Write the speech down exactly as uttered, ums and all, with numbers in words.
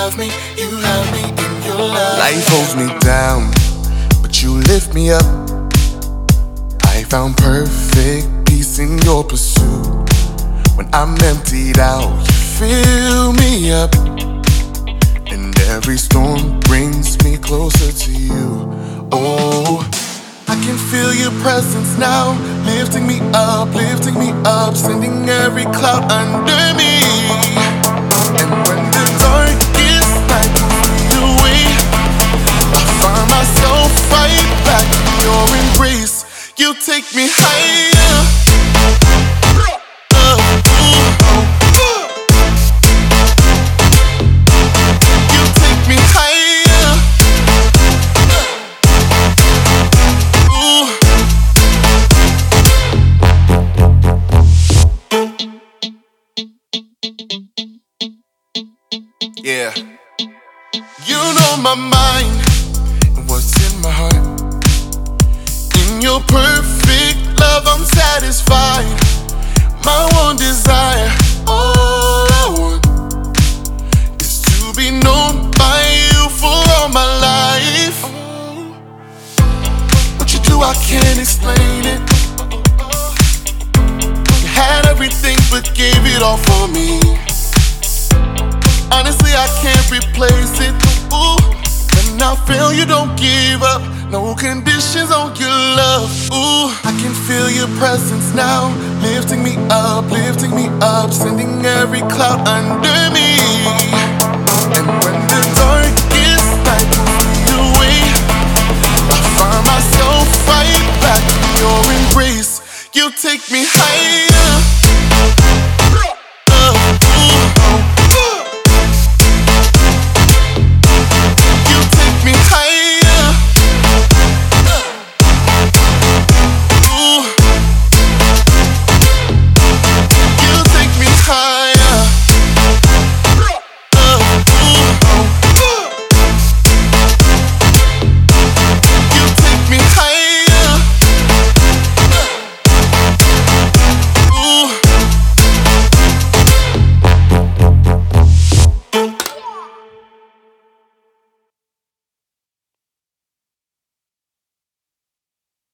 have me, you have me in your love. Life holds me down, but you lift me up. I found perfect peace in your pursuit. When I'm emptied out, you fill me up. And every storm brings me closer to you. Oh, I can feel your presence now, lifting me up, lifting me up, sending every cloud under me. And when the darkest night pulls me away, I find myself right back in your embrace. You take me higher. Uh, ooh, ooh. You take me higher. Yeah. You know my mind and what's in my heart. In your perfect love, I'm satisfied. My one desire, all I want, is to be known by you for all my life. What you do, I can't explain it. You had everything but gave it all for me. Honestly, I can't replace it. Ooh, when I fail, you don't give up. No conditions on your love. Ooh, I can feel your presence now, lifting me up, lifting me up, sending every cloud under me.